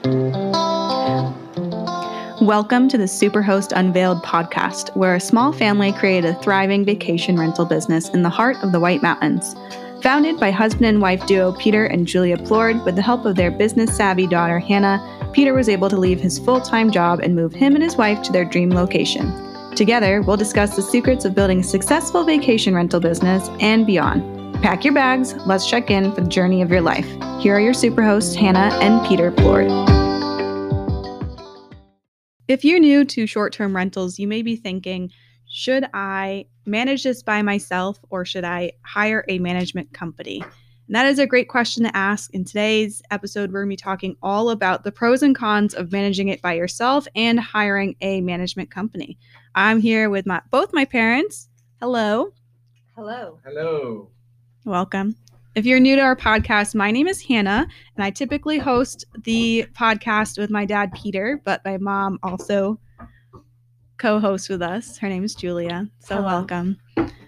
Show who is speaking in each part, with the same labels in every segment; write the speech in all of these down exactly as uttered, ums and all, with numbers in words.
Speaker 1: Welcome to the Superhost Unveiled podcast, where a small family created a thriving vacation rental business in the heart of the White Mountains. Founded by husband and wife duo Peter and Julia Plord, with the help of their business-savvy daughter Hannah, Peter was able to leave his full-time job and move him and his wife to their dream location. Together, we'll discuss the secrets of building a successful vacation rental business and beyond. Pack your bags, let's check in for the journey of your life. Here are your superhosts, Hannah and Peter Plord. If you're new to short-term rentals, you may be thinking, should I manage this by myself or should I hire a management company? And that is a great question to ask. In today's episode, we're going to be talking all about the pros and cons of managing it by yourself and hiring a management company. I'm here with my both my parents. Hello.
Speaker 2: Hello.
Speaker 3: Hello.
Speaker 1: Welcome. If you're new to our podcast, my name is Hannah, and I typically host the podcast with my dad, Peter, but my mom also co-hosts with us. Her name is Julia. So
Speaker 2: Hello.
Speaker 1: Welcome.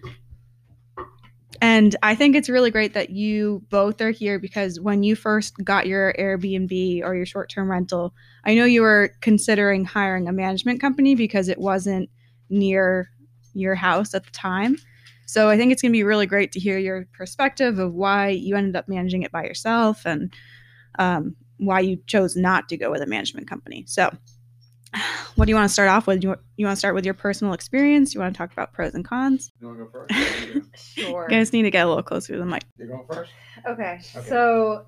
Speaker 1: And I think it's really great that you both are here because when you first got your Airbnb or your short-term rental, I know you were considering hiring a management company because it wasn't near your house at the time. So I think it's going to be really great to hear your perspective of why you ended up managing it by yourself and um, why you chose not to go with a management company. So what do you want to start off with? You, you want to start with your personal experience? You want to talk about pros and cons?
Speaker 3: You want to go first?
Speaker 2: Sure.
Speaker 1: You guys need to get a little closer to the mic.
Speaker 3: You're going first?
Speaker 2: Okay.
Speaker 3: Okay.
Speaker 2: So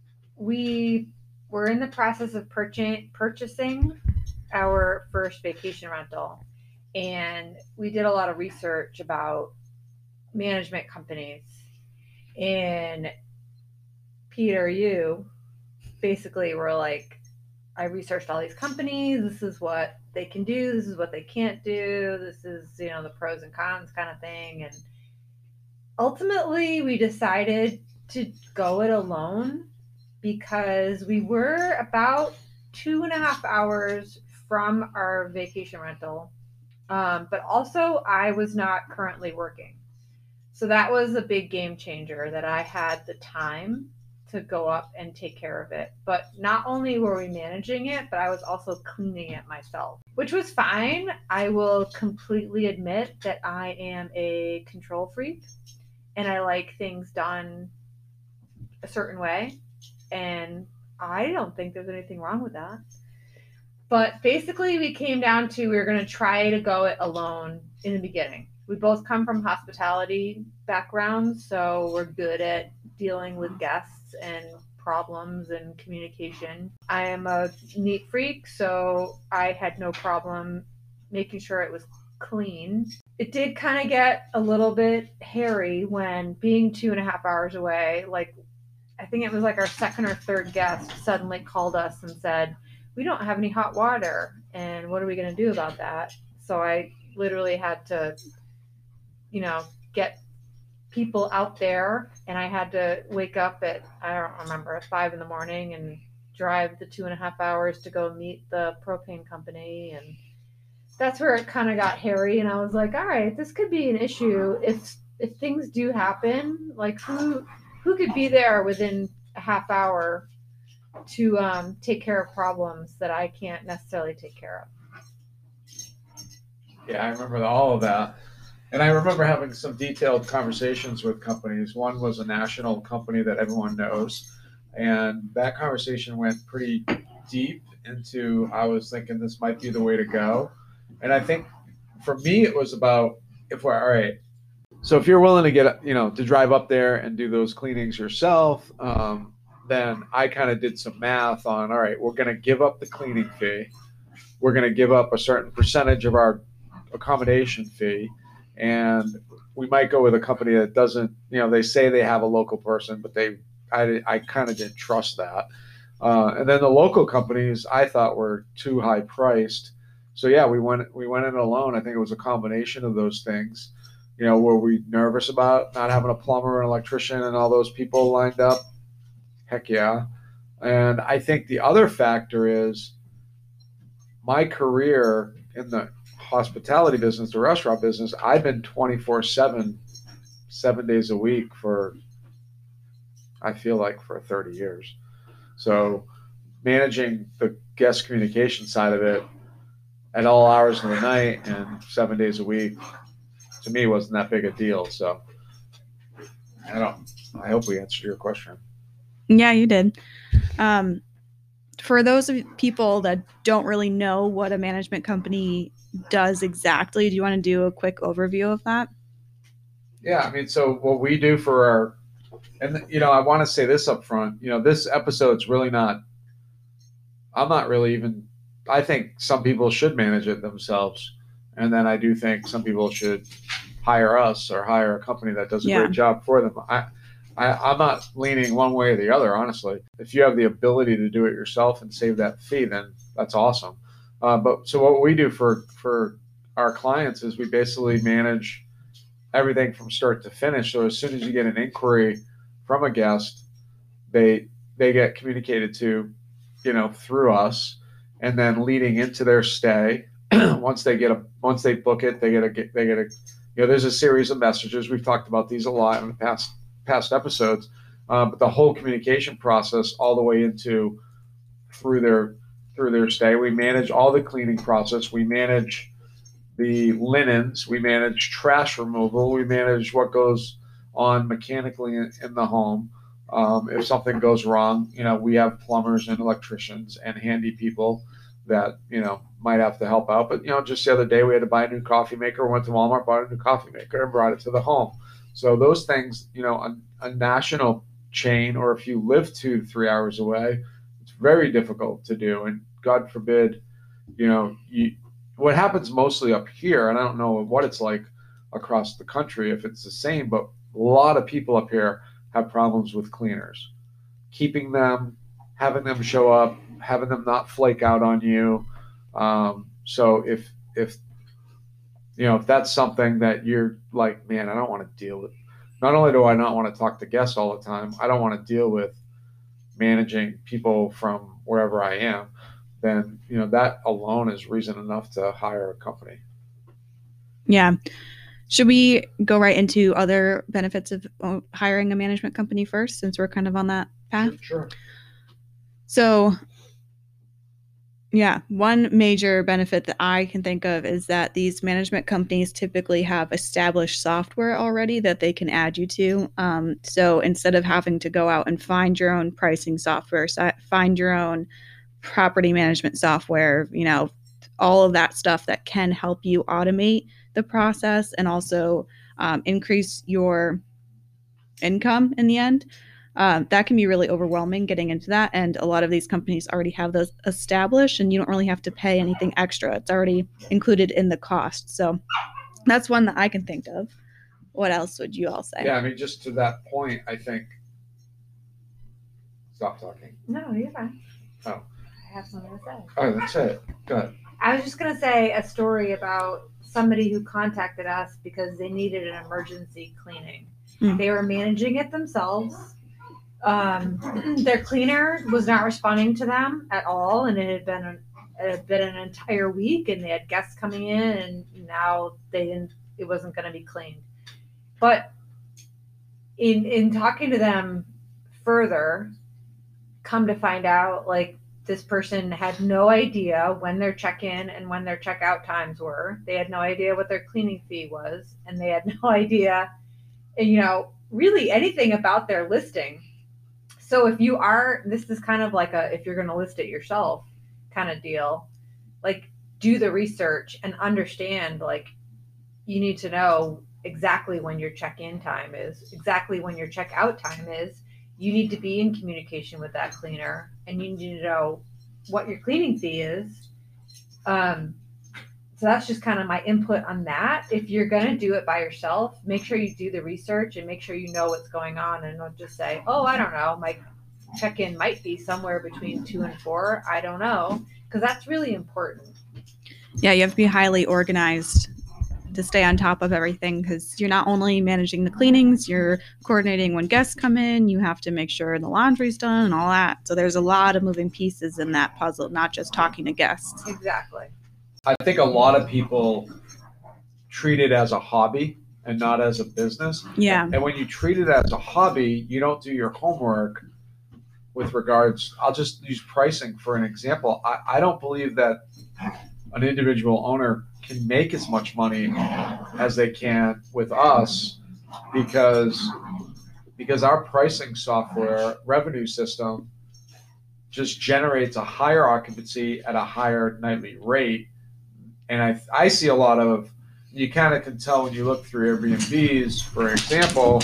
Speaker 2: we were in the process of purchasing purchasing our first vacation rental, and we did a lot of research about management companies. And Peter, you basically were like, I researched all these companies. This is what they can do. This is what they can't do. This is, you know, the pros and cons kind of thing. And ultimately, we decided to go it alone because we were about two and a half hours from our vacation rental. Um, but also, I was not currently working. So that was a big game changer that I had the time to go up and take care of it. But not only were we managing it, but I was also cleaning it myself, which was fine. I will completely admit that I am a control freak and I like things done a certain way. And I don't think there's anything wrong with that. But basically we came down to, we were going to try to go it alone in the beginning. We both come from hospitality backgrounds, so we're good at dealing with guests and problems and communication. I am a neat freak, so I had no problem making sure it was clean. It did kind of get a little bit hairy when being two and a half hours away, like I think it was like our second or third guest suddenly called us and said, we don't have any hot water, and what are we going to do about that? So I literally had to, you know, get people out there, and I had to wake up at, I don't remember, at five in the morning and drive the two and a half hours to go meet the propane company. And that's where it kind of got hairy. And I was like, all right, this could be an issue if, if things do happen, like who, who could be there within a half hour to um, take care of problems that I can't necessarily take care of.
Speaker 3: Yeah, I remember all of that. And I remember having some detailed conversations with companies. One was a national company that everyone knows. And that conversation went pretty deep into, I was thinking this might be the way to go. And I think for me, it was about, if we're, all right, so if you're willing to get, you know, to drive up there and do those cleanings yourself, um, then I kind of did some math on, all right, we're going to give up the cleaning fee. We're going to give up a certain percentage of our accommodation fee. And we might go with a company that doesn't, you know, they say they have a local person, but they, I, I kind of didn't trust that. Uh, and then the local companies I thought were too high priced. So yeah, we went, we went in alone. I think it was a combination of those things. You know, were we nervous about not having a plumber, an electrician, and all those people lined up? Heck yeah. And I think the other factor is my career in the hospitality business, the restaurant business, I've been twenty-four seven, seven days a week for, I feel like for thirty years. So managing the guest communication side of it at all hours of the night and seven days a week, to me, wasn't that big a deal. So I don't, I hope we answered your question.
Speaker 1: Yeah, you did. Um, for those of people that don't really know what a management company does exactly, do you want to do a quick overview of that?
Speaker 3: Yeah, I mean, so what we do for our, and you know, I want to say this up front, you know, this episode's really not, I'm not really even, I think some people should manage it themselves. And then I do think some people should hire us or hire a company that does a
Speaker 1: Yeah.
Speaker 3: great job for them. I, I, I'm not leaning one way or the other, honestly. If you have the ability to do it yourself and save that fee, then that's awesome. Uh, but so what we do for, for our clients is we basically manage everything from start to finish. So as soon as you get an inquiry from a guest, they they get communicated to, you know, through us, and then leading into their stay. once they get a once they book it, they get a they get a you know, there's a series of messages. We've talked about these a lot in the past past episodes, uh, but the whole communication process all the way into through their through their stay. We manage all the cleaning process. We manage the linens. We manage trash removal. We manage what goes on mechanically in, in the home. Um, if something goes wrong, you know, we have plumbers and electricians and handy people that, you know, might have to help out. But, you know, just the other day we had to buy a new coffee maker, went to Walmart, bought a new coffee maker and brought it to the home. So those things, you know, a, a national chain, or if you live two to three hours away, it's very difficult to do. And God forbid, you know, you, what happens mostly up here, and I don't know what it's like across the country, if it's the same, but a lot of people up here have problems with cleaners, keeping them, having them show up, having them not flake out on you. Um, so if, if, you know, if that's something that you're like, man, I don't want to deal with, not only do I not want to talk to guests all the time, I don't want to deal with managing people from wherever I am, then, you know, that alone is reason enough to hire a company.
Speaker 1: Yeah. Should we go right into other benefits of hiring a management company first, since we're kind of on that path?
Speaker 3: Sure.
Speaker 1: So, yeah, one major benefit that I can think of is that these management companies typically have established software already that they can add you to. Um, so instead of having to go out and find your own pricing software, find your own property management software, you know, all of that stuff that can help you automate the process and also um, increase your income in the end. Um, that can be really overwhelming getting into that. And a lot of these companies already have those established and you don't really have to pay anything extra. It's already included in the cost. So that's one that I can think of. What else would you all say?
Speaker 3: Yeah, I mean, just to that point, I think, stop talking.
Speaker 2: No, you're fine.
Speaker 3: Oh.
Speaker 2: I have something to say.
Speaker 3: Oh, that's it. Go ahead.
Speaker 2: I was just going to say a story about somebody who contacted us because they needed an emergency cleaning. Mm. They were managing it themselves. Um, their cleaner was not responding to them at all, and it had been an, it had been an entire week, and they had guests coming in, and now they didn't. It wasn't going to be cleaned. But in in talking to them further, come to find out, like, this person had no idea when their check-in and when their check-out times were. They had no idea what their cleaning fee was, and they had no idea, you know, really anything about their listing. So if you are, this is kind of like a, if you're going to list it yourself kind of deal, like, do the research and understand, like, you need to know exactly when your check-in time is, exactly when your check-out time is. You need to be in communication with that cleaner, and you need to know what your cleaning fee is. Um, so that's just kind of my input on that. If you're going to do it by yourself, make sure you do the research and make sure you know what's going on, and don't just say, oh, I don't know, my check-in might be somewhere between two and four. I don't know, because that's really important.
Speaker 1: Yeah, you have to be highly organized to stay on top of everything, because you're not only managing the cleanings, you're coordinating when guests come in, you have to make sure the laundry's done and all that. So there's a lot of moving pieces in that puzzle, not just talking to guests.
Speaker 2: Exactly.
Speaker 3: I think a lot of people treat it as a hobby and not as a business.
Speaker 1: Yeah.
Speaker 3: And when you treat it as a hobby, you don't do your homework with regards, I'll just use pricing for an example. I, I don't believe that an individual owner can make as much money as they can with us because because our pricing software revenue system just generates a higher occupancy at a higher nightly rate. And I I see a lot of, you kind of can tell when you look through Airbnbs, for example,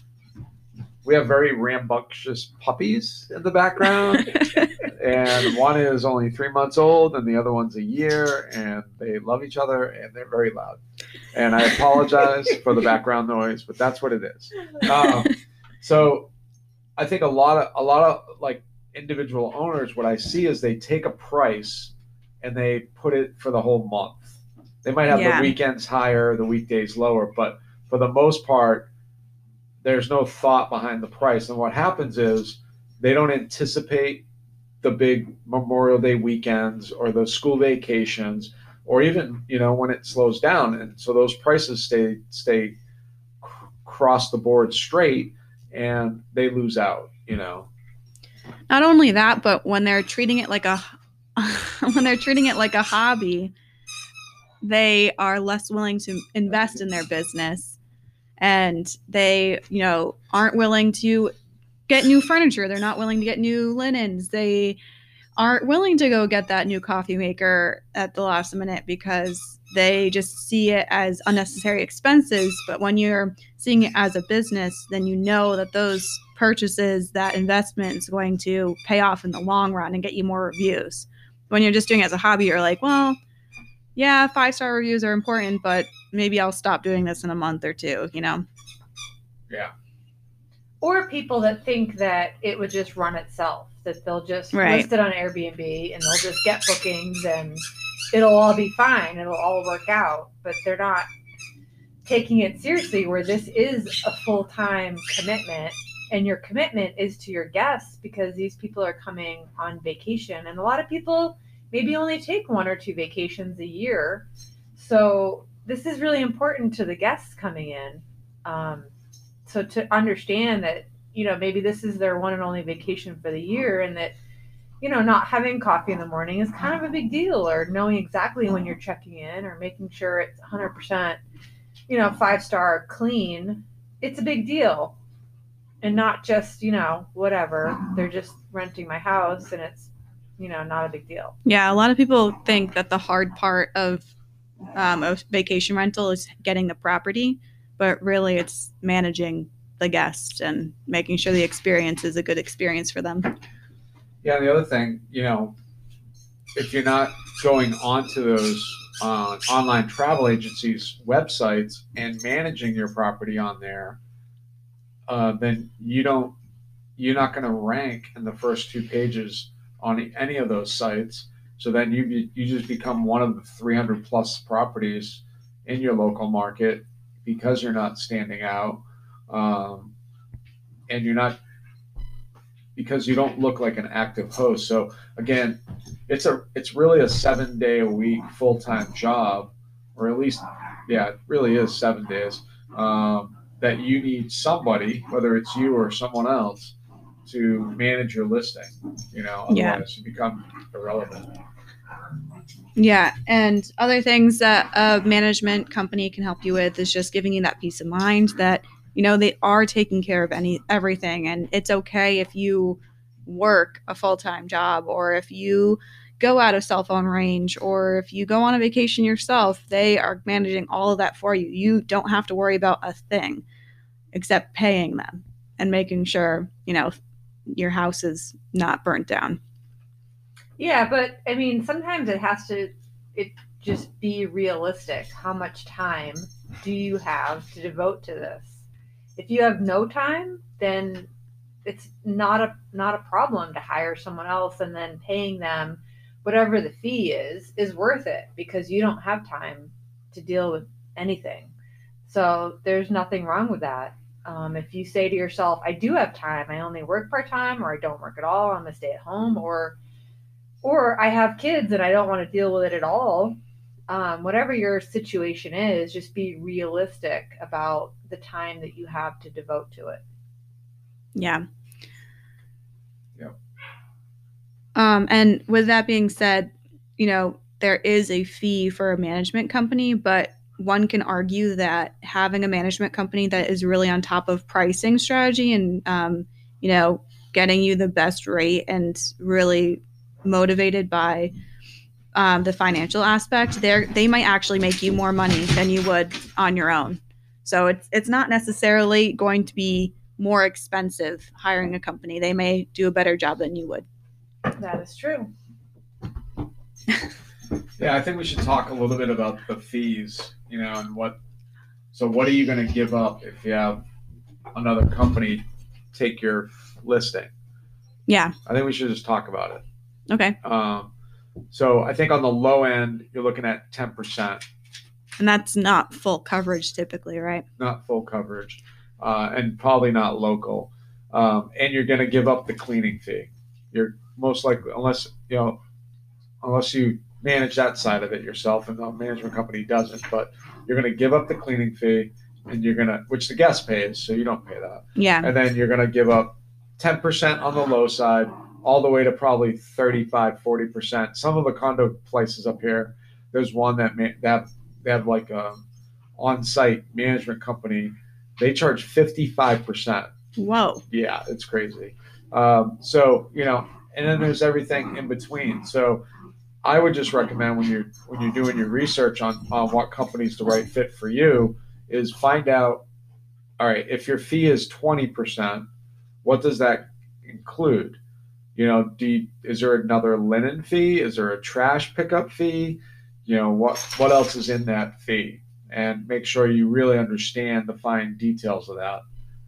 Speaker 3: we have very rambunctious puppies in the background. And one is only three months old and the other one's a year, and they love each other and they're very loud. And I apologize for the background noise, but that's what it is. Um, so I think a lot of, a lot of like individual owners, what I see is they take a price and they put it for the whole month. They might have
Speaker 1: Yeah.
Speaker 3: the weekends higher, the weekdays lower, but for the most part, there's no thought behind the price. And what happens is they don't anticipate the big Memorial Day weekends or the school vacations, or even, you know, when it slows down. And so those prices stay, stay across the board straight, and they lose out, you know.
Speaker 1: Not only that, but when they're treating it like a when they're treating it like a hobby, they are less willing to invest in their business, and they, you know, aren't willing to get new furniture. They're not willing to get new linens. They aren't willing to go get that new coffee maker at the last minute because they just see it as unnecessary expenses. But when you're seeing it as a business, then you know that those purchases, that investment is going to pay off in the long run and get you more reviews. When you're just doing it as a hobby, you're like, well, yeah, five-star reviews are important, but maybe I'll stop doing this in a month or two, you know?
Speaker 3: Yeah.
Speaker 2: Or people that think that it would just run itself, that they'll just
Speaker 1: Right.
Speaker 2: list it on Airbnb and they'll just get bookings and it'll all be fine. It'll all work out. But they're not taking it seriously, where this is a full-time commitment, and your commitment is to your guests because these people are coming on vacation. And a lot of people maybe only take one or two vacations a year. So this is really important to the guests coming in. Um, So to understand that, you know, maybe this is their one and only vacation for the year, and that, you know, not having coffee in the morning is kind of a big deal, or knowing exactly when you're checking in, or making sure it's one hundred percent, you know, five-star clean, it's a big deal. And not just, you know, whatever, they're just renting my house and it's, you know, not a big deal.
Speaker 1: Yeah, a lot of people think that the hard part of um, a vacation rental is getting the property, but really it's managing the guest and making sure the experience is a good experience for them.
Speaker 3: Yeah, and the other thing, you know, if you're not going onto those uh, online travel agencies' websites and managing your property on there, uh, then you don't, you're not going to rank in the first two pages on any of those sites. So then you you just become one of the three hundred plus properties in your local market because you're not standing out, um, and you're not, because you don't look like an active host. So again, it's a it's really a seven day a week full time job, or at least, yeah, it really is seven days. Um, that you need somebody, whether it's you or someone else, to manage your listing. You know, otherwise
Speaker 1: Yeah.
Speaker 3: you become irrelevant.
Speaker 1: Yeah, and other things that a management company can help you with is just giving you that peace of mind that, you know, they are taking care of any everything, and it's okay if you work a full-time job, or if you go out of cell phone range, or if you go on a vacation yourself. They are managing all of that for you. You don't have to worry about a thing except paying them and making sure, you know, your house is not burnt down.
Speaker 2: Yeah, but I mean, sometimes it has to, it just be realistic. How much time do you have to devote to this? If you have no time, then it's not a not a problem to hire someone else, and then paying them whatever the fee is is worth it because you don't have time to deal with anything. So there's nothing wrong with that. Um, if you say to yourself, I do have time, I only work part-time, or I don't work at all, I'm gonna stay at home, or or I have kids and I don't want to deal with it at all. Um, whatever your situation is, just be realistic about the time that you have to devote to it.
Speaker 1: Yeah.
Speaker 3: Yep.
Speaker 1: Um, and with that being said, you know, there is a fee for a management company, but one can argue that having a management company that is really on top of pricing strategy and, um, you know, getting you the best rate and really motivated by um, the financial aspect, they they might actually make you more money than you would on your own. So it's it's not necessarily going to be more expensive hiring a company. They may do a better job than you would.
Speaker 2: That is true.
Speaker 3: Yeah, I think we should talk a little bit about the fees, you know, and what. So, what are you going to give up if you have another company take your listing?
Speaker 1: Yeah.
Speaker 3: I think we should just talk about it.
Speaker 1: Okay.
Speaker 3: Um, so, I think on the low end, you're looking at ten percent.
Speaker 1: And that's not full coverage typically, right?
Speaker 3: Not full coverage, uh, and probably not local. Um, and you're going to give up the cleaning fee. You're most likely, unless you know, unless you manage that side of it yourself, and the management company doesn't. But you're going to give up the cleaning fee, and you're going to, which the guest pays, so you don't pay that.
Speaker 1: Yeah.
Speaker 3: And then you're going to give up ten percent on the low side, all the way to probably thirty-five, forty percent. Some of the condo places up here, there's one that may, they have they have like a on-site management company. They charge fifty-five percent.
Speaker 1: Whoa.
Speaker 3: Yeah, it's crazy. Um, so you know, and then there's everything in between. So I would just recommend when you're when you're doing your research on, on what company's the right fit for you is find out, all right, if your fee is twenty percent, what does that include? You know, do you, is there another linen fee? Is there a trash pickup fee? You know, what what else is in that fee? And make sure you really understand the fine details of that.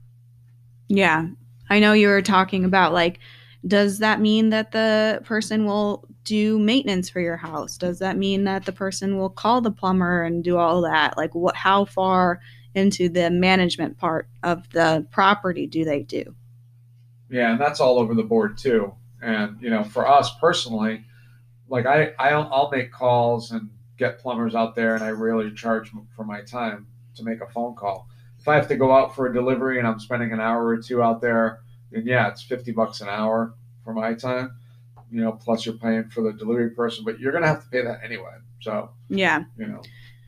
Speaker 1: Yeah. I know you were talking about, like, does that mean that the person will do maintenance for your house? Does that mean that the person will call the plumber and do all that? Like, what, how far into the management part of the property do they do?
Speaker 3: Yeah, and that's all over the board too. And you know, for us personally, like I, I'll, I'll make calls and get plumbers out there, and I really charge for my time to make a phone call. If I have to go out for a delivery and I'm spending an hour or two out there, then yeah, it's fifty bucks an hour for my time, you know, plus you're paying for the delivery person, but you're going to have to pay that anyway. So,
Speaker 1: yeah,
Speaker 3: you know.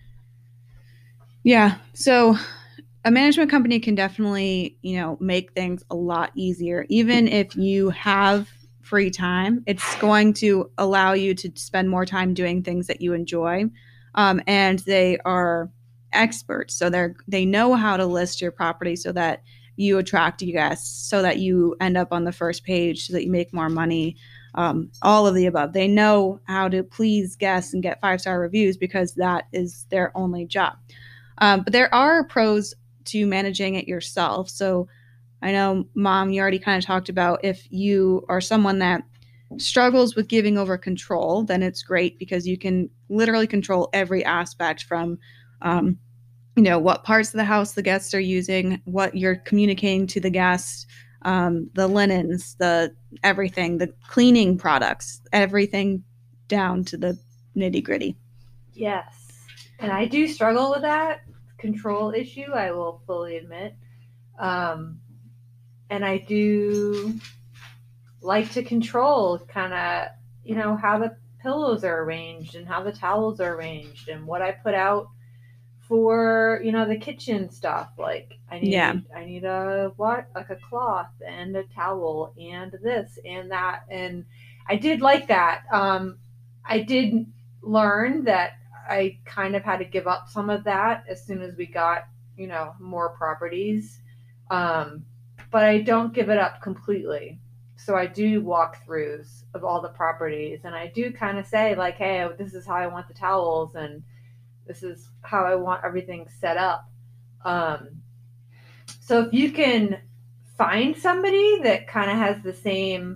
Speaker 1: Yeah. So a management company can definitely, you know, make things a lot easier. Even if you have free time, it's going to allow you to spend more time doing things that you enjoy. Um, and they are experts. So they're, they know how to list your property so that you attract guests, so that you end up on the first page, so that you make more money, um, all of the above. They know how to please guests and get five-star reviews because that is their only job. Um, but there are pros to managing it yourself. So I know, Mom, you already kind of talked about if you are someone that struggles with giving over control, then it's great because you can literally control every aspect from, um, you know, what parts of the house the guests are using, what you're communicating to the guests, um, the linens, the everything, the cleaning products, everything down to the nitty gritty.
Speaker 2: Yes. And I do struggle with that control issue, I will fully admit. Um, and I do like to control kind of, you know, how the pillows are arranged and how the towels are arranged and what I put out for, you know, the kitchen stuff. Like I need,
Speaker 1: Yeah.
Speaker 2: I need a what, like a cloth and a towel and this and that. And I did like that. Um, I did learn that I kind of had to give up some of that as soon as we got, you know, more properties. Um, but I don't give it up completely. So I do walkthroughs of all the properties, and I do kind of say like, hey, this is how I want the towels, and this is how I want everything set up. Um, so if you can find somebody that kind of has the same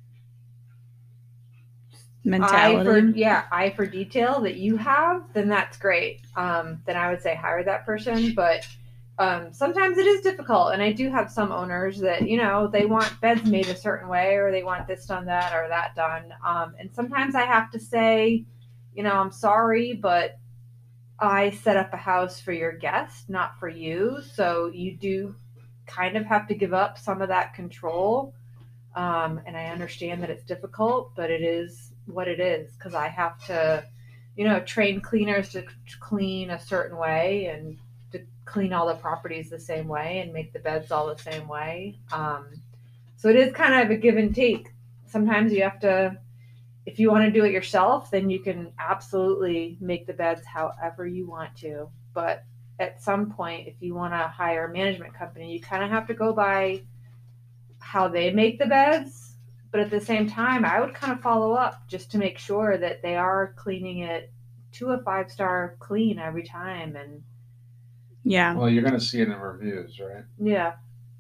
Speaker 1: mentality,
Speaker 2: eye for, yeah, eye for detail that you have, then that's great. Um, then I would say hire that person. But um, sometimes it is difficult, and I do have some owners that, you know, they want beds made a certain way, or they want this done, that, or that done. Um, and sometimes I have to say, you know, I'm sorry, but I set up a house for your guest, not for you. So you do kind of have to give up some of that control. Um, and I understand that it's difficult, but it is what it is, because I have to, you know, train cleaners to clean a certain way and to clean all the properties the same way and make the beds all the same way. Um, so it is kind of a give and take. Sometimes you have to, if you want to do it yourself, then you can absolutely make the beds however you want to. But at some point, if you want to hire a management company, you kind of have to go by how they make the beds. But at the same time, I would kind of follow up just to make sure that they are cleaning it to a five star clean every time. And
Speaker 1: yeah,
Speaker 3: Well, you're going to see it in reviews, right?
Speaker 2: yeah,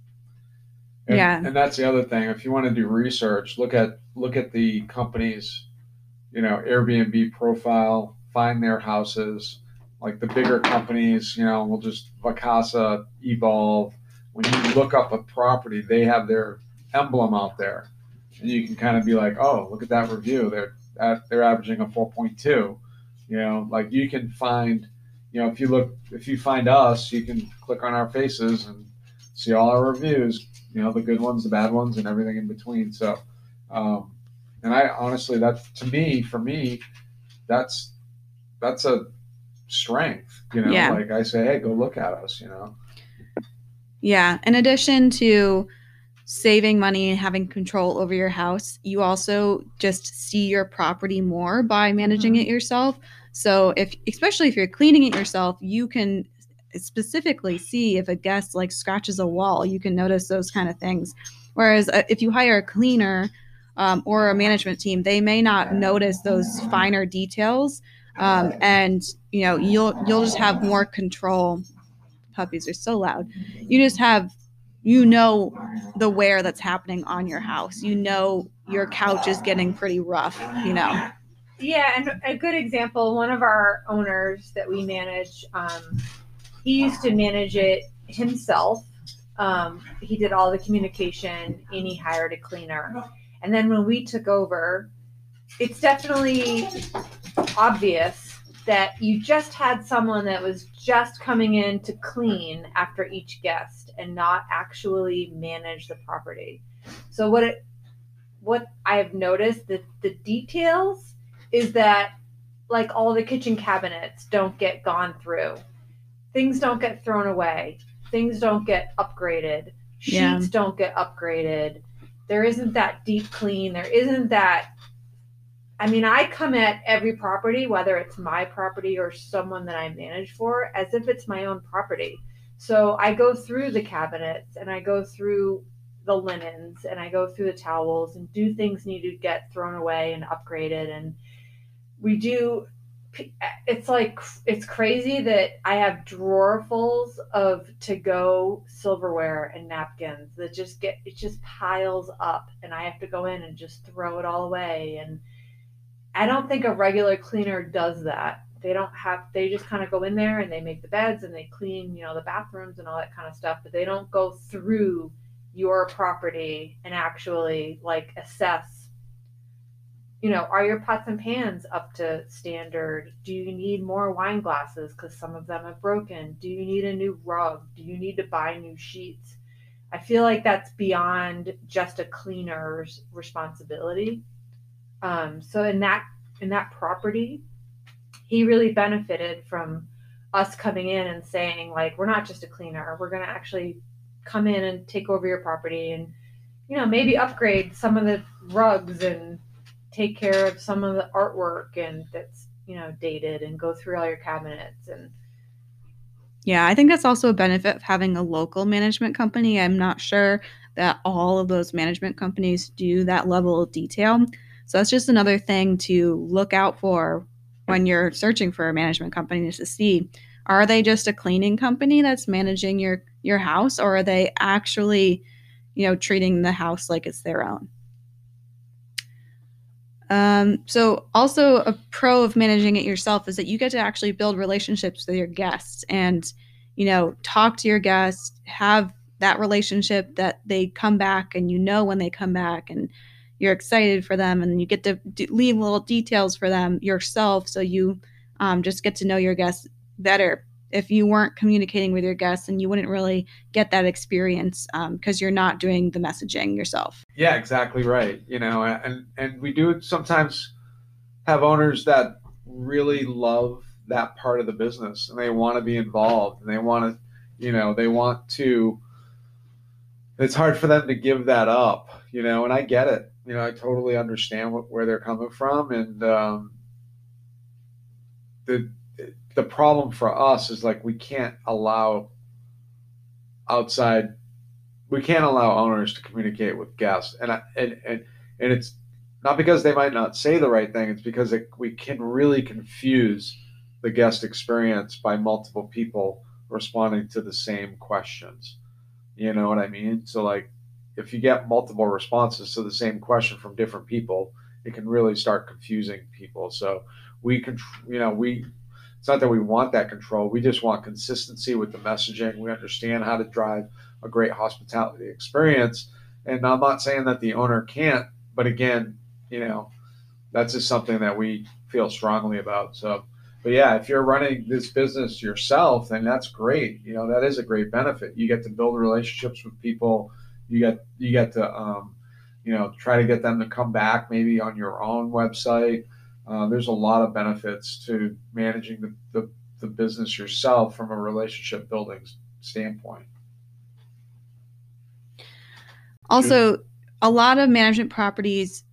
Speaker 3: And,
Speaker 1: Yeah.
Speaker 3: and that's the other thing. If you want to do research, look at look at the company's, you know, Airbnb profile, find their houses. Like the bigger companies, you know, we'll just Vacasa, Evolve. When you look up a property, they have their emblem out there, and you can kind of be like, oh, look at that review. They're at, they're averaging a four point two. You know, like you can find, you know, if you look, if you find us, you can click on our faces and see all our reviews. You know, the good ones, the bad ones, and everything in between. So, um, and I honestly, that to me, for me, that's that's a strength. You know,
Speaker 1: Yeah.
Speaker 3: like I say, hey, go look at us. You know.
Speaker 1: Yeah. In addition to saving money and having control over your house, you also just see your property more by managing
Speaker 2: Mhm.
Speaker 1: it yourself. So if, especially if you're cleaning it yourself, you can specifically see if a guest like scratches a wall. You can notice those kind of things. Whereas uh, if you hire a cleaner um, or a management team, they may not notice those finer details, um, and you know you'll you'll just have more control. Puppies are so loud. You just have, you know, the wear that's happening on your house. You know, your couch is getting pretty rough, you know.
Speaker 2: Yeah, and a good example, one of our owners that we manage, um, he used to manage it himself. Um, he did all the communication and he hired a cleaner. And then when we took over, it's definitely obvious that you just had someone that was just coming in to clean after each guest and not actually manage the property. So what it what I've noticed, that the details is that, like, all the kitchen cabinets don't get gone through. Things don't get thrown away. Things don't get upgraded. Sheets
Speaker 1: Yeah.
Speaker 2: don't get upgraded. There isn't that deep clean. There isn't that. I mean, I come at every property, whether it's my property or someone that I manage for, as if it's my own property. So I go through the cabinets and I go through the linens and I go through the towels, and do things need to get thrown away and upgraded. And we do, it's like, it's crazy that I have drawerfuls of to-go silverware and napkins that just get, it just piles up, and I have to go in and just throw it all away. And I don't think a regular cleaner does that. They don't have, they just kind of go in there and they make the beds and they clean, you know, the bathrooms and all that kind of stuff, but they don't go through your property and actually like assess, you know, are your pots and pans up to standard? Do you need more wine glasses because some of them have broken? Do you need a new rug? Do you need to buy new sheets? I feel like that's beyond just a cleaner's responsibility. Um, so in that in that property, he really benefited from us coming in and saying, like, we're not just a cleaner. We're going to actually come in and take over your property and, you know, maybe upgrade some of the rugs and take care of some of the artwork and that's, you know, dated, and go through all your cabinets. And
Speaker 1: Yeah, I think that's also a benefit of having a local management company. I'm not sure that all of those management companies do that level of detail. So that's just another thing to look out for when you're searching for a management company, is to see, are they just a cleaning company that's managing your your house, or are they actually, you know, treating the house like it's their own? Um, so also a pro of managing it yourself is that you get to actually build relationships with your guests and, you know, talk to your guests, have that relationship that they come back and you know when they come back and you're excited for them, and you get to d- leave little details for them yourself. So you um, just get to know your guests better. if you weren't communicating with your guests, and you wouldn't really get that experience because um, you're not doing the messaging yourself.
Speaker 3: Yeah, exactly right. You know, and and we do sometimes have owners that really love that part of the business, and they want to be involved, and they want to, you know, they want to. It's hard for them to give that up, you know, and I get it. You know, I totally understand what, where they're coming from, and um, the the problem for us is like we can't allow outside, we can't allow owners to communicate with guests, and I, and and and it's not because they might not say the right thing. It's because it, we can really confuse the guest experience by multiple people responding to the same questions. You know what I mean? So like, if you get multiple responses to the same question from different people, it can really start confusing people. So we can, you know, we, it's not that we want that control. We just want consistency with the messaging. We understand how to drive a great hospitality experience. And I'm not saying that the owner can't, but again, you know, that's just something that we feel strongly about. So, but yeah, if you're running this business yourself, then that's great. You know, that is a great benefit. You get to build relationships with people. You get, you get to, um, you know, try to get them to come back maybe on your own website. Uh, there's a lot of benefits to managing the, the, the business yourself from a relationship building standpoint.
Speaker 1: Also, a lot of management properties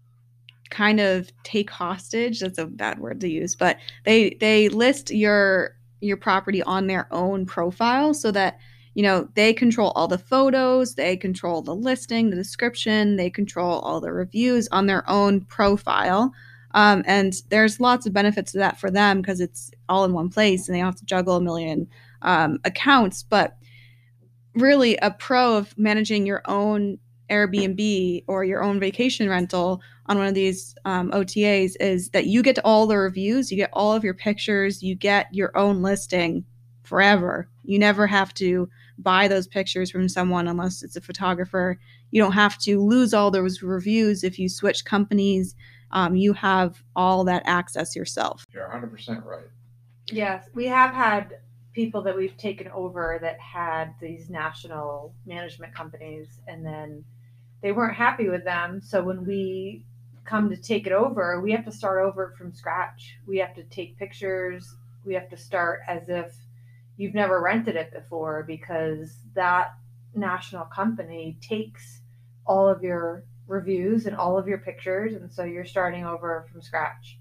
Speaker 1: kind of take hostage. That's a bad word to use, but they they list your your property on their own profile so that, you know, they control all the photos, they control the listing, the description, they control all the reviews on their own profile. Um, and there's lots of benefits to that for them because it's all in one place and they don't have to juggle a million um, accounts. But really, a pro of managing your own Airbnb or your own vacation rental on one of these um, O T As is that you get all the reviews, you get all of your pictures, you get your own listing forever. You never have to buy those pictures from someone unless it's a photographer. You don't have to lose all those reviews if you switch companies. Um, you have all that access yourself.
Speaker 3: You're one hundred percent right.
Speaker 2: Yes, we have had people that we've taken over that had these national management companies, and then they weren't happy with them. So when we come to take it over, we have to start over from scratch. We have to take pictures. We have to start as if you've never rented it before, because that national company takes all of your reviews and all of your pictures. And so you're starting over from scratch,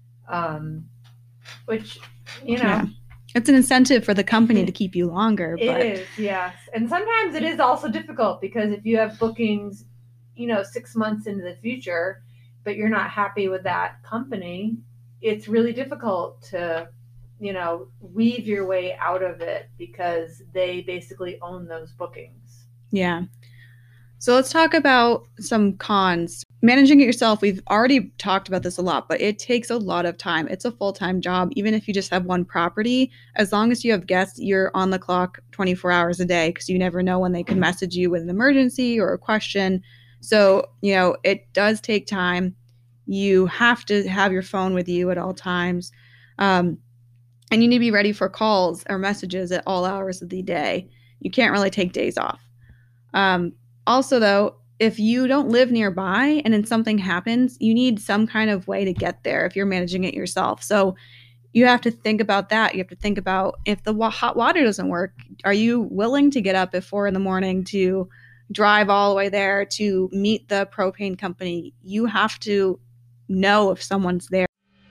Speaker 2: um, which, you know,
Speaker 1: yeah. It's an incentive for the company to keep you longer.
Speaker 2: It
Speaker 1: but...
Speaker 2: is, yes. And sometimes it is also difficult because if you have bookings, you know, six months into the future, but you're not happy with that company, it's really difficult to, you know, weave your way out of it because they basically own those bookings.
Speaker 1: Yeah. So let's talk about some cons. Managing it yourself, we've already talked about this a lot, but it takes a lot of time. It's a full-time job. Even if you just have one property, as long as you have guests, you're on the clock twenty-four hours a day because you never know when they can message you with an emergency or a question. So, you know, it does take time. You have to have your phone with you at all times. Um, and you need to be ready for calls or messages at all hours of the day. You can't really take days off. Um, also, though, if you don't live nearby and then something happens, you need some kind of way to get there if you're managing it yourself. So you have to think about that. You have to think about if the wa- hot water doesn't work, are you willing to get up at four in the morning to drive all the way there to meet the propane company? You have to know if someone's there.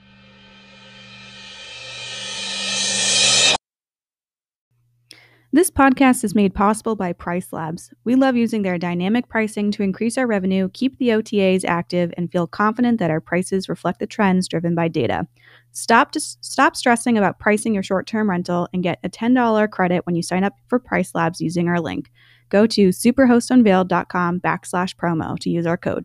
Speaker 1: This podcast is made possible by Price Labs. We love using their dynamic pricing to increase our revenue, keep the O T As active, and feel confident that our prices reflect the trends driven by data. Stop to, stop stressing about pricing your short-term rental and get a ten dollars credit when you sign up for Price Labs using our link. Go to superhostunveiled.com backslash promo to use our code.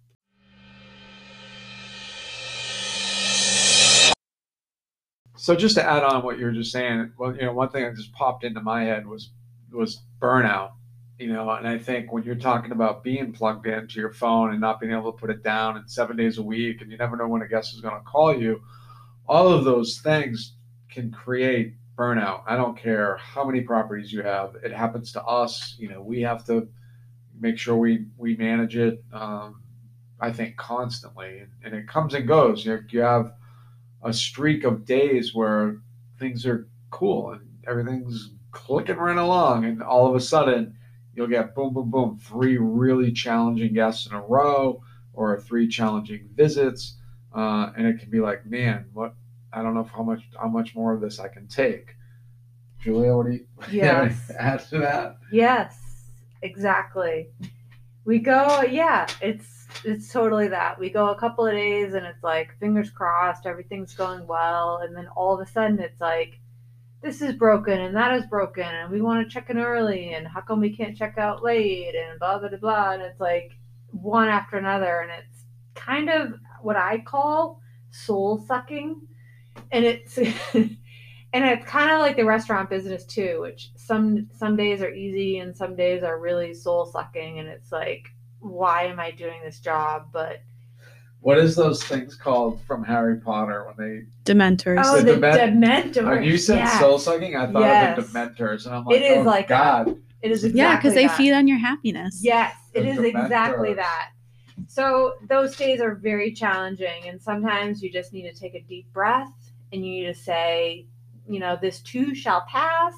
Speaker 3: So just to add on what you were just saying, well, you know, one thing that just popped into my head was was burnout. You know, and I think when you're talking about being plugged into your phone and not being able to put it down and seven days a week, and you never know when a guest is going to call you, all of those things can create burnout. I don't care how many properties you have. It happens to us. You know, we have to make sure we, we manage it, um, I think, constantly. And, and it comes and goes. You, you have a streak of days where things are cool and everything's clicking right along. And all of a sudden, you'll get boom, boom, boom, three really challenging guests in a row or three challenging visits. Uh, and it can be like, man, what, I don't know how much, how much more of this I can take. Julia, what do you
Speaker 2: Yes.
Speaker 3: add to that?
Speaker 2: Yes, exactly. We go, yeah, it's, it's totally that. We go a couple of days and it's like, fingers crossed, everything's going well. And then all of a sudden it's like, this is broken and that is broken and we want to check in early and how come we can't check out late and blah, blah, blah, blah. And it's like one after another. And it's kind of what I call soul sucking. And it's, and it's kind of like the restaurant business too, which some, some days are easy and some days are really soul sucking. And it's like, why am I doing this job? But
Speaker 3: what is those things called from Harry Potter when they
Speaker 1: Dementors.
Speaker 2: Oh,
Speaker 3: The
Speaker 2: the,
Speaker 3: Dement-
Speaker 2: Dementors.
Speaker 3: when you said
Speaker 2: yes.
Speaker 3: soul sucking, I thought
Speaker 2: Yes.
Speaker 3: of the Dementors, and I'm like,
Speaker 2: It is
Speaker 3: oh
Speaker 2: like
Speaker 3: God,
Speaker 2: that. It is exactly
Speaker 1: Yeah, because they
Speaker 2: that.
Speaker 1: feed on your happiness.
Speaker 2: Yes, it
Speaker 3: The
Speaker 2: is exactly
Speaker 3: Dementors.
Speaker 2: that. So those days are very challenging, and sometimes you just need to take a deep breath and you need to say, you know, this too shall pass,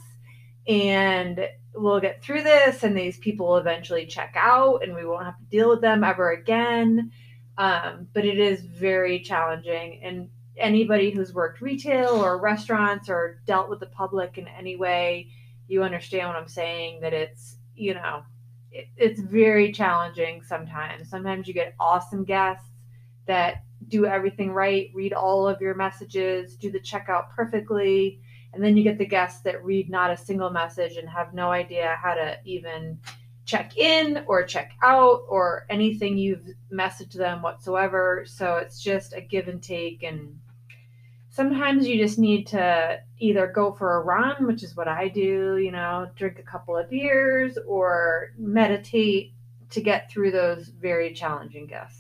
Speaker 2: and we'll get through this, and these people will eventually check out, and we won't have to deal with them ever again. Um, but it is very challenging, and anybody who's worked retail or restaurants or dealt with the public in any way, you understand what I'm saying, that it's, you know, it, it's very challenging sometimes. Sometimes you get awesome guests that do everything right, read all of your messages, do the checkout perfectly. And then you get the guests that read not a single message and have no idea how to even check in or check out or anything you've messaged them whatsoever. So it's just a give and take. And sometimes you just need to either go for a run, which is what I do, you know, drink a couple of beers or meditate to get through those very challenging guests.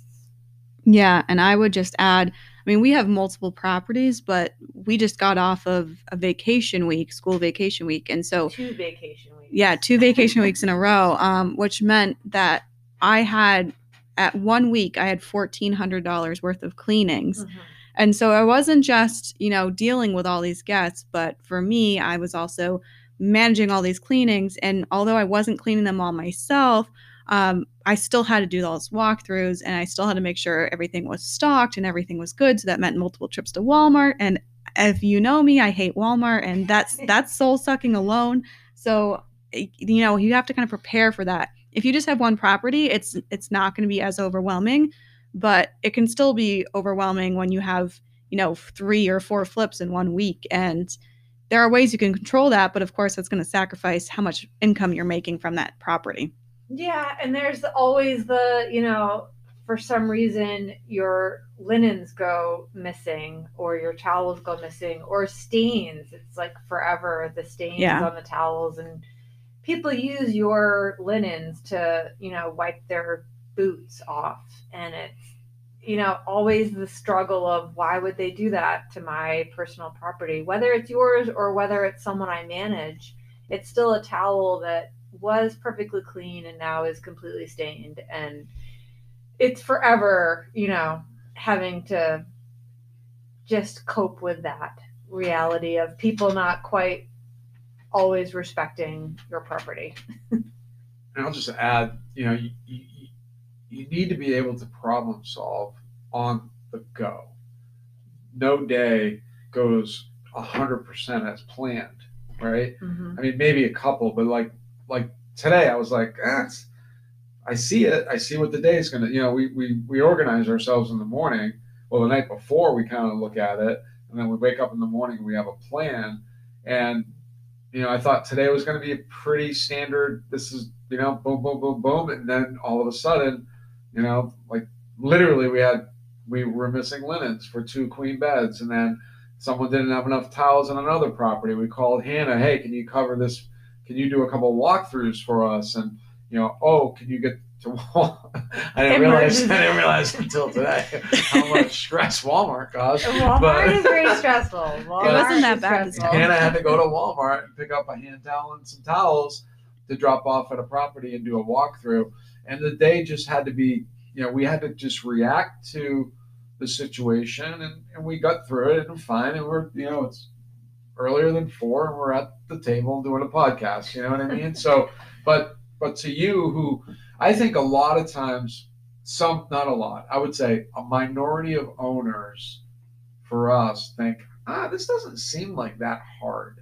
Speaker 1: Yeah, and I would just add, I mean, we have multiple properties, but we just got off of a vacation week, school vacation week. And so
Speaker 2: Two vacation weeks.
Speaker 1: yeah, two vacation weeks in a row, um, which meant that I had, at one week, I had fourteen hundred dollars worth of cleanings.
Speaker 2: Mhm.
Speaker 1: And so I wasn't just, you know, dealing with all these guests, but for me, I was also managing all these cleanings. And although I wasn't cleaning them all myself, um, I still had to do those walkthroughs and I still had to make sure everything was stocked and everything was good. So that meant multiple trips to Walmart. And if you know me, I hate Walmart, and that's that's soul sucking alone. So, you know, you have to kind of prepare for that. If you just have one property, it's it's not going to be as overwhelming, but it can still be overwhelming when you have, you know, three or four flips in one week. And there are ways you can control that, but of course, that's going to sacrifice how much income you're making from that property.
Speaker 2: Yeah, and there's always the, you know, for some reason your linens go missing or your towels go missing or stains. It's like forever the stains
Speaker 1: Yeah.
Speaker 2: on the towels, and people use your linens to, you know, wipe their boots off, and it's, you know, always the struggle of why would they do that to my personal property, whether it's yours or whether it's someone I manage. It's still a towel that was perfectly clean and now is completely stained, and it's forever, you know, having to just cope with that reality of people not quite always respecting your property.
Speaker 3: And I'll just add, you know, you, you, you need to be able to problem solve on the go. No day goes one hundred percent as planned, right?
Speaker 2: Mm-hmm.
Speaker 3: I mean, maybe a couple, but like like today, I was like, eh, it's, I see it. I see what the day is going to, you know, we, we, we organize ourselves in the morning. Well, the night before, we kind of look at it, and then we wake up in the morning and we have a plan. And, you know, I thought today was going to be a pretty standard, this is, you know, boom, boom, boom, boom. And then all of a sudden, you know, like literally we had, we were missing linens for two queen beds. And then someone didn't have enough towels on another property. We called Hannah, hey, can you cover this? Can you do a couple of walkthroughs for us? And, you know, oh, can you get to I didn't realize. I
Speaker 2: Emergency.
Speaker 3: didn't realize until today how much stress Walmart caused.
Speaker 2: Walmart
Speaker 3: But-
Speaker 2: is very stressful. Walmart
Speaker 1: wasn't that
Speaker 2: is
Speaker 1: bad this
Speaker 2: stressful.
Speaker 1: time.
Speaker 3: Hannah had to go to Walmart and pick up a hand towel and some towels to drop off at a property and do a walkthrough. And the day just had to be, you know, we had to just react to the situation, and, and we got through it and fine. And we're, you know, it's earlier than four and we're at the table doing a podcast, you know what I mean? So, but, but to you who, I think a lot of times, some, not a lot, I would say a minority of owners for us think, ah, this doesn't seem like that hard.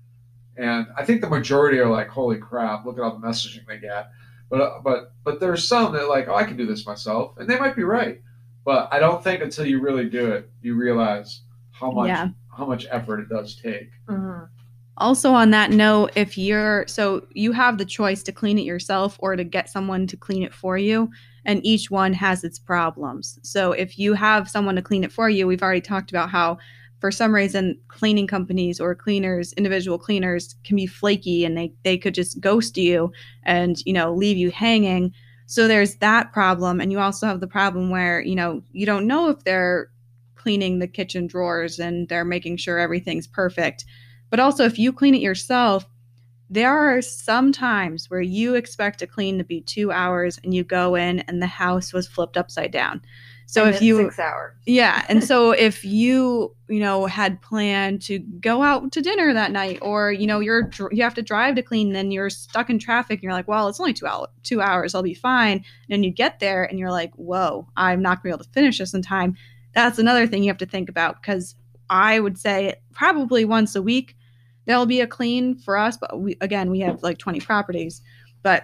Speaker 3: And I think the majority are like, holy crap, look at all the messaging they get. But but but there's some that are like, oh, I can do this myself. And they might be right. But I don't think until you really do it, you realize how much
Speaker 1: Yeah.
Speaker 3: how much effort it does take.
Speaker 2: Mhm.
Speaker 1: Also, on that note, if you're so you have the choice to clean it yourself or to get someone to clean it for you, and each one has its problems. So if you have someone to clean it for you, we've already talked about how for some reason cleaning companies or cleaners, individual cleaners can be flaky and they, they could just ghost you and, you know, leave you hanging. So there's that problem. And you also have the problem where, you know, you don't know if they're cleaning the kitchen drawers and they're making sure everything's perfect. But also, if you clean it yourself, there are some times where you expect a clean to be two hours and you go in and the house was flipped upside down. So
Speaker 2: And
Speaker 1: if
Speaker 2: it's
Speaker 1: you,
Speaker 2: six hours.
Speaker 1: yeah. And so if you, you know, had planned to go out to dinner that night, or, you know, you're, dr- you have to drive to clean, then you're stuck in traffic and you're like, well, it's only two hours, two hours, I'll be fine. And you get there and you're like, whoa, I'm not gonna be able to finish this in time. That's another thing you have to think about, because I would say probably once a week, there'll be a clean for us, but we, again, we have like twenty properties, but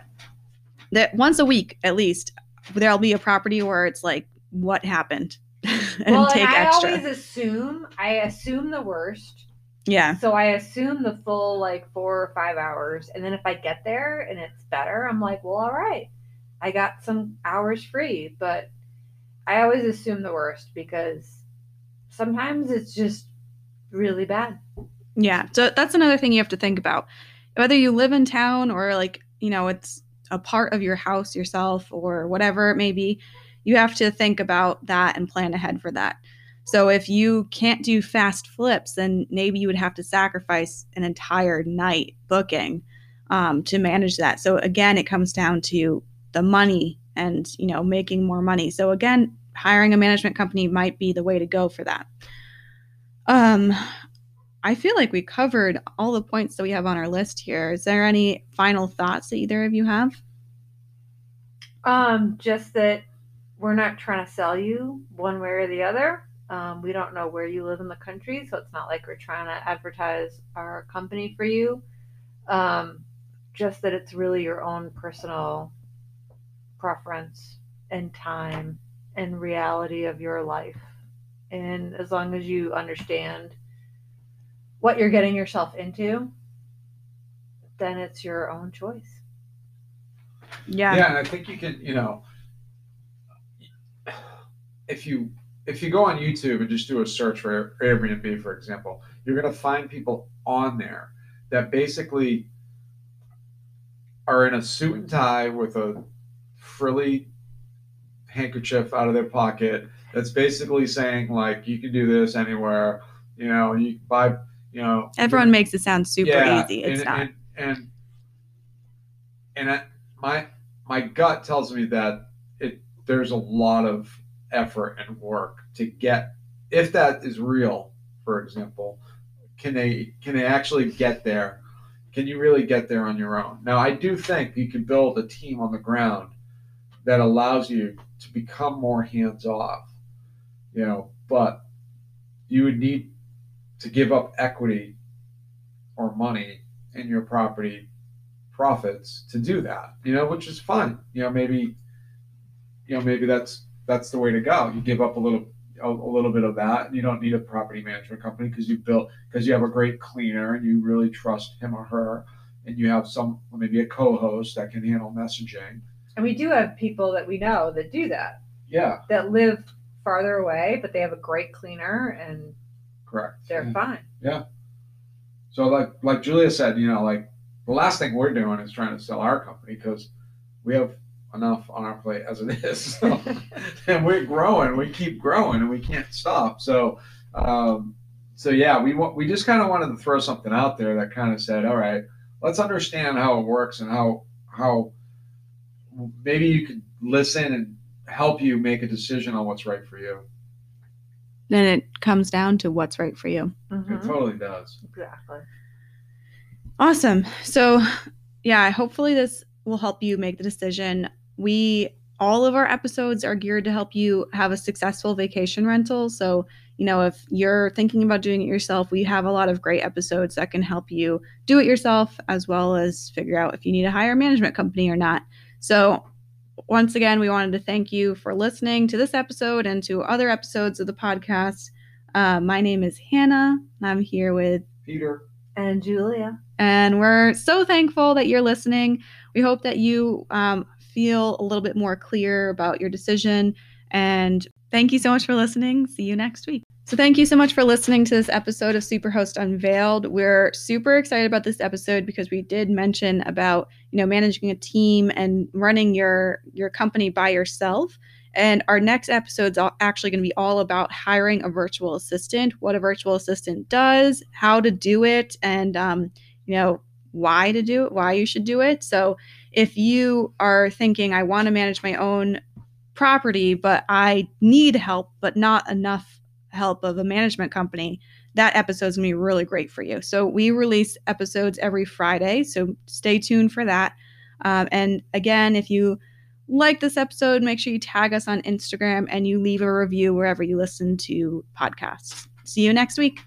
Speaker 1: that once a week at least, there'll be a property where it's like, what happened? and
Speaker 2: Well,
Speaker 1: take
Speaker 2: and I
Speaker 1: extra.
Speaker 2: always assume, I assume the worst.
Speaker 1: Yeah.
Speaker 2: So I assume the full like four or five hours. And then if I get there and it's better, I'm like, well, all right, I got some hours free. But I always assume the worst because sometimes it's just really bad.
Speaker 1: Yeah. So that's another thing you have to think about. Whether you live in town or like, you know, it's a part of your house yourself or whatever it may be, you have to think about that and plan ahead for that. So if you can't do fast flips, then maybe you would have to sacrifice an entire night booking um, to manage that. So again, it comes down to the money and, you know, making more money. So again, hiring a management company might be the way to go for that. Um, I feel like we covered all the points that we have on our list here. Is there any final thoughts that either of you have?
Speaker 2: Um, just that we're not trying to sell you one way or the other. Um, we don't know where you live in the country, so it's not like we're trying to advertise our company for you. Um, just that it's really your own personal preference and time and reality of your life. And as long as you understand what you're getting yourself into, then it's your own choice.
Speaker 1: Yeah.
Speaker 3: Yeah, and I think you can, you know, if you if you go on YouTube and just do a search for Airbnb, for example, you're going to find people on there that basically are in a suit and tie with a frilly handkerchief out of their pocket that's basically saying like, you can do this anywhere, you know, you can buy, you know.
Speaker 1: Everyone makes it sound super
Speaker 3: Yeah,
Speaker 1: easy. It's
Speaker 3: and,
Speaker 1: not.
Speaker 3: And and, and I, my my gut tells me that it there's a lot of effort and work to get, if that is real, for example, can they can they actually get there? Can you really get there on your own? Now, I do think you can build a team on the ground that allows you to become more hands off, you know, but you would need to give up equity or money in your property profits to do that, you know, which is fine. You know, maybe, you know, maybe that's that's the way to go. You give up a little a, a little bit of that, and you don't need a property management company because you built because you have a great cleaner and you really trust him or her, and you have some maybe a co-host that can handle messaging.
Speaker 2: And we do have people that we know that do that,
Speaker 3: Yeah,
Speaker 2: that live farther away, but they have a great cleaner and
Speaker 3: correct.
Speaker 2: they're
Speaker 3: Yeah.
Speaker 2: fine.
Speaker 3: So like like Julia said, you know, like the last thing we're doing is trying to sell our company because we have enough on our plate as it is. So, and we're growing, we keep growing, and we can't stop. So, um, so yeah, we want we just kind of wanted to throw something out there that kind of said, all right, let's understand how it works and how how maybe you could listen and help you make a decision on what's right for you.
Speaker 1: Then it comes down to what's right for you.
Speaker 2: Mhm.
Speaker 3: It totally does.
Speaker 2: Exactly.
Speaker 1: Awesome. So, yeah, hopefully this will help you make the decision. We all of our episodes are geared to help you have a successful vacation rental. So, you know, if you're thinking about doing it yourself, we have a lot of great episodes that can help you do it yourself, as well as figure out if you need to hire a management company or not. So, once again, we wanted to thank you for listening to this episode and to other episodes of the podcast. Uh, my name is Hannah. I'm here with
Speaker 3: Peter.
Speaker 2: And Julia.
Speaker 1: And we're so thankful that you're listening. We hope that you um, feel a little bit more clear about your decision. And thank you so much for listening. See you next week. So thank you so much for listening to this episode of Superhost Unveiled. We're super excited about this episode because we did mention about, you know, managing a team and running your, your company by yourself. And our next episode is actually going to be all about hiring a virtual assistant, what a virtual assistant does, how to do it, and, um, you know, why to do it, why you should do it. So if you are thinking, I want to manage my own property, but I need help, but not enough help of a management company, that episode is going to be really great for you. So we release episodes every Friday, so stay tuned for that. Um, and again, if you like this episode, make sure you tag us on Instagram and you leave a review wherever you listen to podcasts. See you next week.